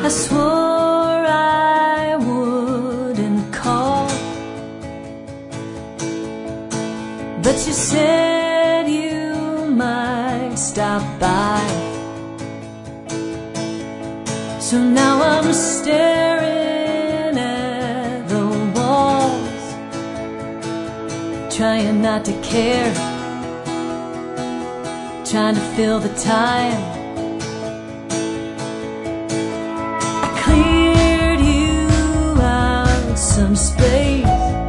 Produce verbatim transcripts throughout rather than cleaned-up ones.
I swore I wouldn't call, but you said you might stop by. So now I'm staring at the walls, trying not to care, trying to fill the time. I cleared you out some space,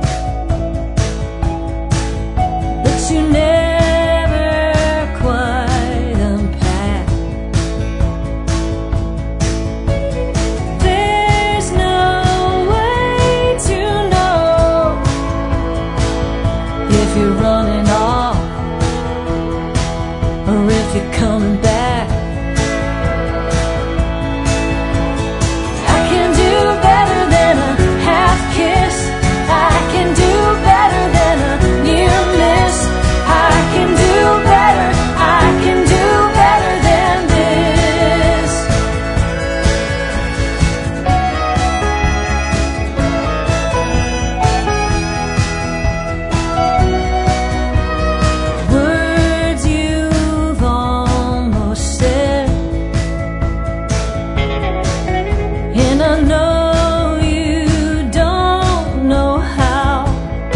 but you never quite unpacked. There's no way to know if you're running off or if you're coming back. I can do better than a half kiss. I can do better than a near miss. I can do better, I can do better than this. Words you've almost said, and I know you don't know how.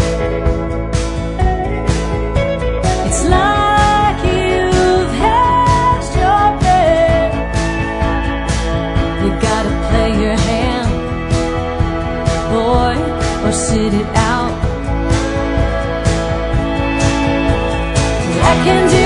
It's like you've hedged your bet. You gotta play your hand, boy, or sit it out. I can do